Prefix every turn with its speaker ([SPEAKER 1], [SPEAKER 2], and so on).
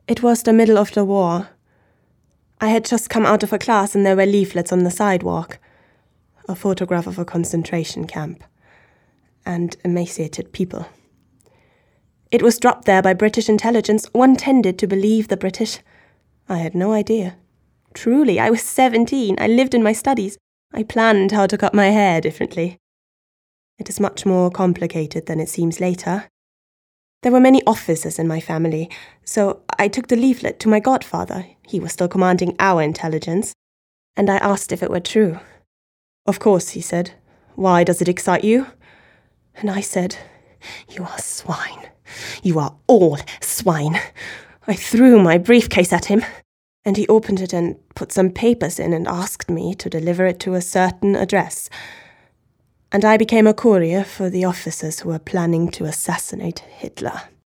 [SPEAKER 1] It was the middle of the war. I had just come out of a class and there were leaflets on the sidewalk. A photograph of a concentration camp. And emaciated people. It was dropped there by British intelligence. One tended to believe the British. I had no idea. Truly, I was 17. I lived in my studies. I planned how to cut my hair differently. It is much more complicated than it seems later. There were many officers in my family, so I took the leaflet to my godfather. He was still commanding our intelligence. And I asked if it were true. Of course, he said. Why does it excite you? And I said, you are swine. You are all swine. I threw my briefcase at him, and he opened it and put some papers in and asked me to deliver it to a certain address. And I became a courier for the officers who were planning to assassinate Hitler.